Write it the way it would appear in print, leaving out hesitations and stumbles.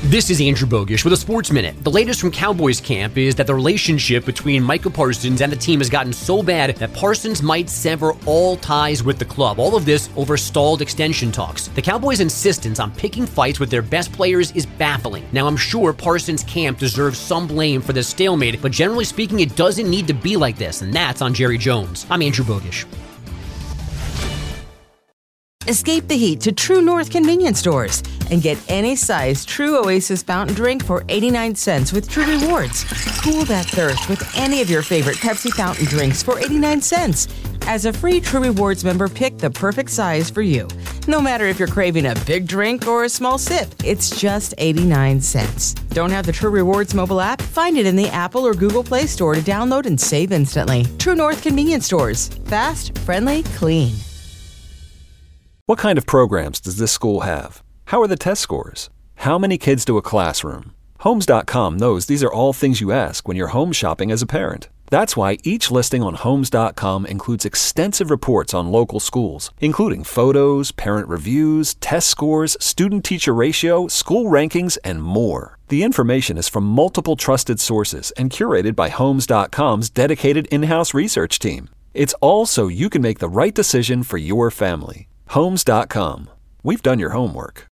This is Andrew Bogish with a Sports Minute. The latest from Cowboys camp is that the relationship between Micah Parsons and the team has gotten so bad that Parsons might sever all ties with the club. All of this over stalled extension talks. The Cowboys' insistence on picking fights with their best players is baffling. Now, I'm sure Parsons' camp deserves some blame for this stalemate, but generally speaking, it doesn't need to be like this, and that's on Jerry Jones. I'm Andrew Bogish. Escape the heat to True North convenience stores and get any size True Oasis fountain drink for 89 cents with True Rewards. Cool that thirst with any of your favorite Pepsi fountain drinks for 89 cents. As a free True Rewards member, pick the perfect size for you. No matter if you're craving a big drink or a small sip, it's just 89 cents. Don't have the True Rewards mobile app? Find it in the Apple or Google Play Store to download and save instantly. True North convenience stores. Fast, friendly, clean. What kind of programs does this school have? How are the test scores? How many kids do a classroom? Homes.com knows these are all things you ask when you're home shopping as a parent. That's why each listing on Homes.com includes extensive reports on local schools, including photos, parent reviews, test scores, student-teacher ratio, school rankings, and more. The information is from multiple trusted sources and curated by Homes.com's dedicated in-house research team. It's all so you can make the right decision for your family. Homes.com. We've done your homework.